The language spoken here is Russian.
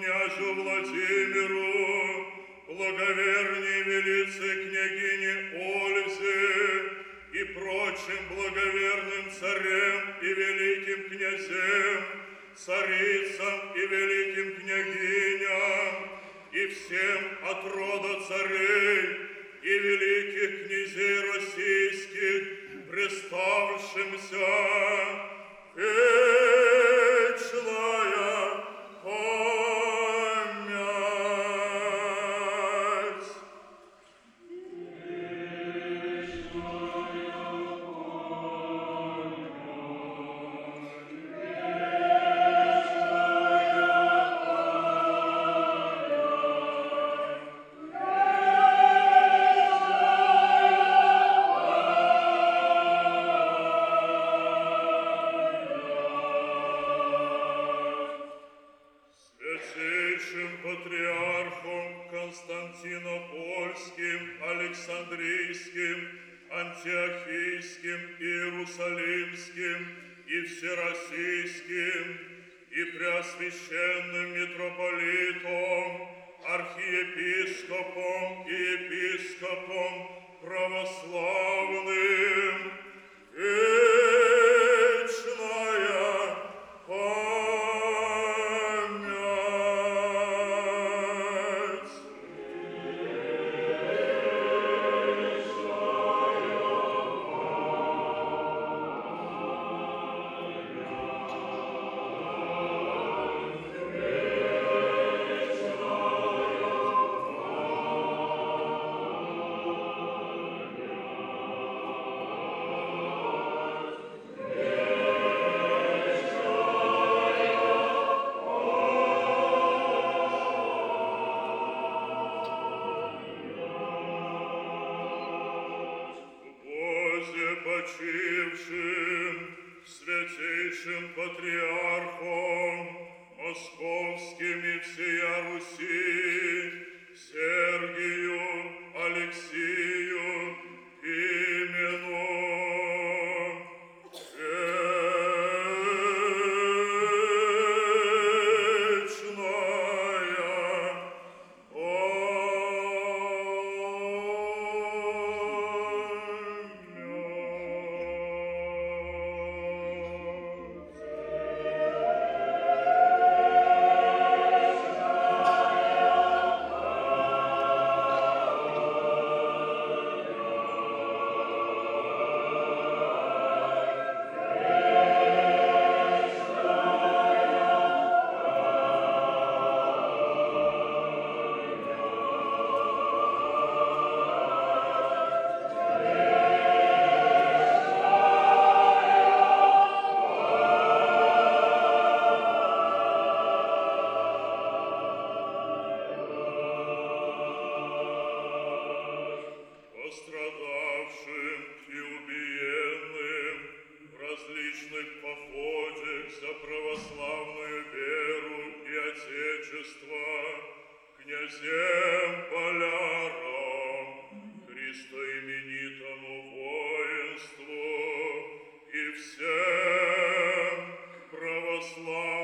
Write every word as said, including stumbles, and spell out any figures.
князю Владимиру, благоверней велице княгине Ользе и прочим благоверным царям и великим князям, царицам и великим княгиням, и всем от рода царей и великих князей российских, представшимся вечная память. Святейшим патриархом Константинопольским, Александрийским, Антиохийским, Иерусалимским и Всероссийским, и Преосвященным митрополитом, архиепископом и епископом православным, вечная память. Бозе почившим святейшим патриархом Московским и всея Руси Сергию Алексию Пимену, вечная пострадавшим и убиенным в различных походах за православную веру и Отечество, князем Поляром, христоименитому воинству и всем православным